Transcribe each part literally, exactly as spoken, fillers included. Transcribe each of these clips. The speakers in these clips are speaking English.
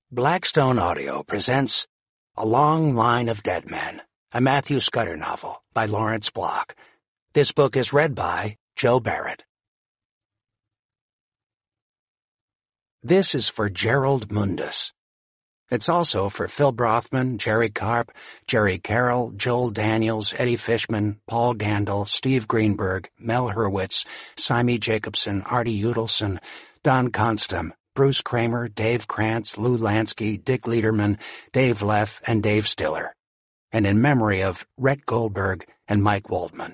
Blackstone Audio presents A Long Line of Dead Men, a Matthew Scudder novel by Lawrence Block. This book is read by Joe Barrett. This is for Gerald Mundus. It's also for Phil Brothman, Jerry Karp, Jerry Carroll, Joel Daniels, Eddie Fishman, Paul Gandel, Steve Greenberg, Mel Hurwitz, Simey Jacobson, Artie Udelson, Don Constam, Bruce Kramer, Dave Krantz, Lou Lansky, Dick Lederman, Dave Leff, and Dave Stiller, and in memory of Rhett Goldberg and Mike Waldman.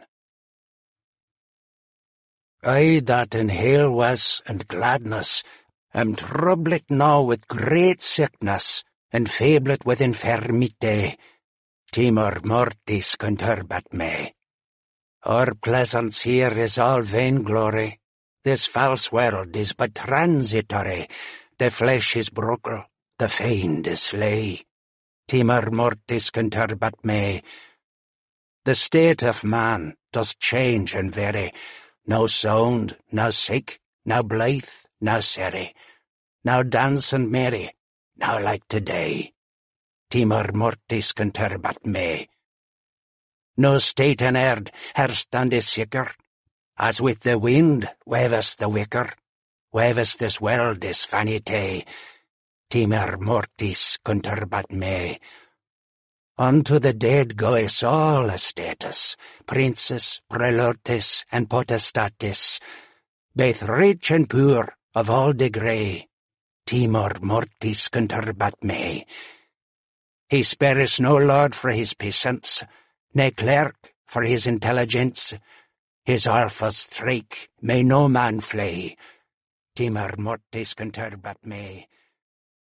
I that in hailwess and gladness am troubled now with great sickness, and fablet with infirmite, timor mortis conturbat me. Our pleasance here is all vainglory. This false world is but transitory. The flesh is broken, the fiend is slay. Timor mortis conturbat me. The state of man does change and vary. Now sound, now sick, now blithe, now serry. Now dance and merry, now like today. Timor mortis conturbat me. No state on earth her stand is sicker. As with the wind waves the wicker, waves this world is vanity. Timor mortis conturbat me. Unto the dead goes all estates, princes, prelortes, and potestates, both rich and poor, of all degree. Timor mortis conturbat me. He spares no lord for his peasants, ne clerk for his intelligence. His Alpha's strike may no man flay. Timor mortis conturbat me.